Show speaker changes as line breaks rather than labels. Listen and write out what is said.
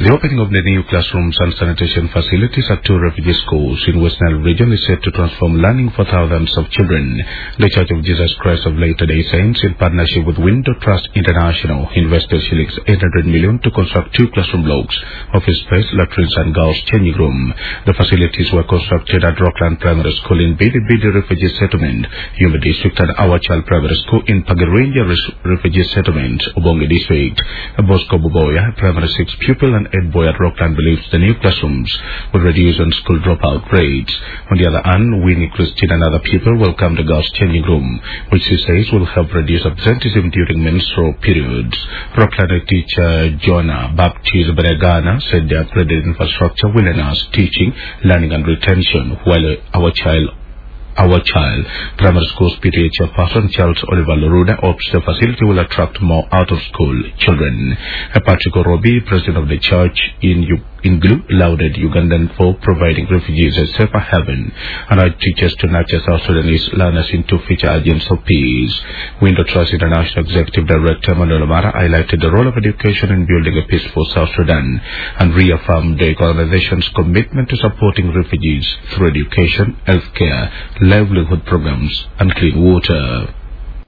The opening of the new classrooms and sanitation facilities at 2 refugee schools in West Nile region is set to transform learning for thousands of children. The Church of Jesus Christ of Latter-day Saints, in partnership with Window Trust International, invested shillings 800 million to construct 2 classroom blocks, office space, latrines and girls' changing room. The facilities were constructed at Rockland Primary School in Bidi Refugee Settlement, Yuma District, and Our Child Primary School in Pagarenja Refugee Settlement, Obonge District. Bosco Buboya, Primary 6 pupil and 8 boy at Rockland, believes the new classrooms will reduce on school dropout rates. On the other hand, Winnie Christine and other people welcome the girls' changing room, which she says will help reduce absenteeism during menstrual periods. Rockland teacher Jonah Baptiste Bregana said the upgraded infrastructure will enhance teaching, learning and retention, while Our Child Primary School's PTA chairperson Charles Oliver Loruda hopes the facility will attract more out-of-school children. Patrick Orobi, president of the church in Glu, lauded Ugandan for providing refugees a safer haven and urged teachers to nurture South Sudanese learners into future agents of peace. Window Trust International Executive Director Manuel Amara highlighted the role of education in building a peaceful South Sudan and reaffirmed the organization's commitment to supporting refugees through education, healthcare, livelihood programs and clean water.